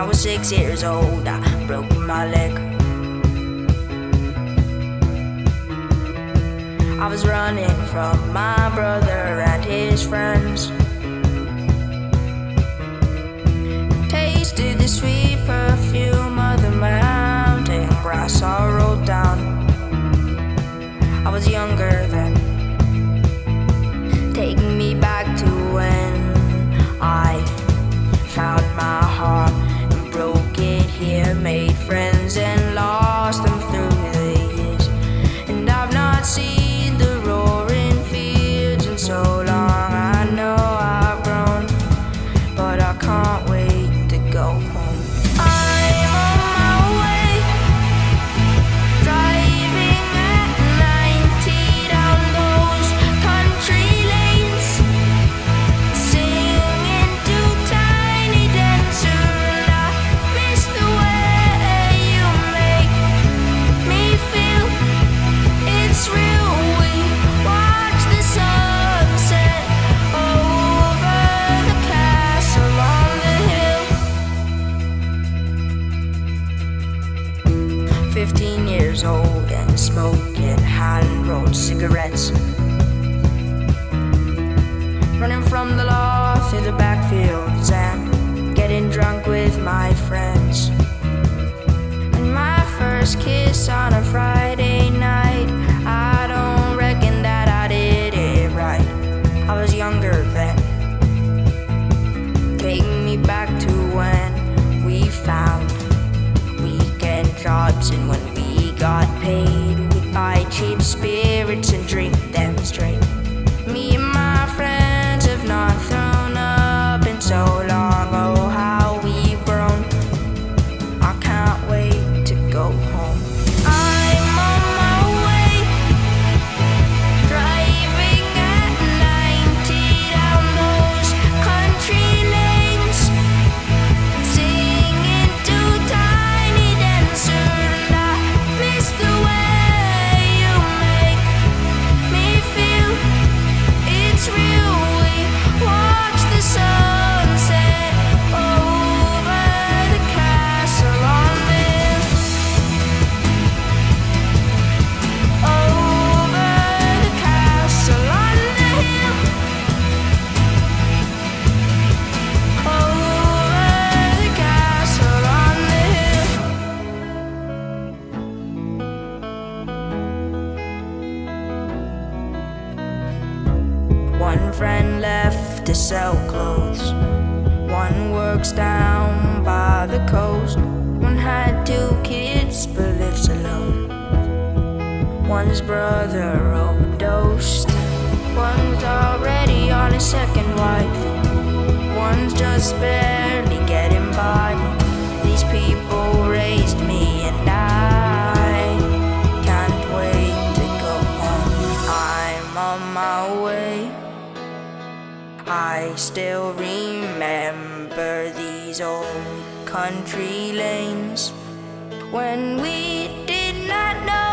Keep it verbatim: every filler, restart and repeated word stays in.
I was six years old, I broke my leg. I was running from my brother and his friends. Tasted the sweet perfume of the mountain grass I rolled down. I was younger then. Take me back to when I found my heart and broke it here, made friends and lost them through the years. And I've not seen the roaring fields in so long. I know I've grown, but I can't wait to go home. I'm on my way, driving at ninety down those country lanes, singing to Tiny Dancer, and I miss the way you make me feel. It's real. We watch the sunset over the castle on the hill. Fifteen years old and smoking hand-rolled cigarettes, running from the law through the backfields and getting drunk with my friends. And my first kiss on a Friday night, I don't reckon that I did it right. I was younger then. Take me back to when we found weekend jobs, and when we got paid, we'd buy cheap spirits and drink them straight. Me and my friends have not thrown up in so long. Oh, how we've grown. I can't wait to go home. I'm on my way, driving at ninety down those country lanes, singing to Tiny Dancer, and I miss the way you make me feel. It's real. We watch the sunset over the castle on the hill. Over the castle on the hill. Over the castle on the hill. One friend left to sell clothes, one works down by the coast, one had two kids but lives alone. One's brother overdosed, one's already on his second wife, one's just barely getting by. These people raised me and I can't wait to go home. I'm on my way. I still remember these old country lanes when we did not know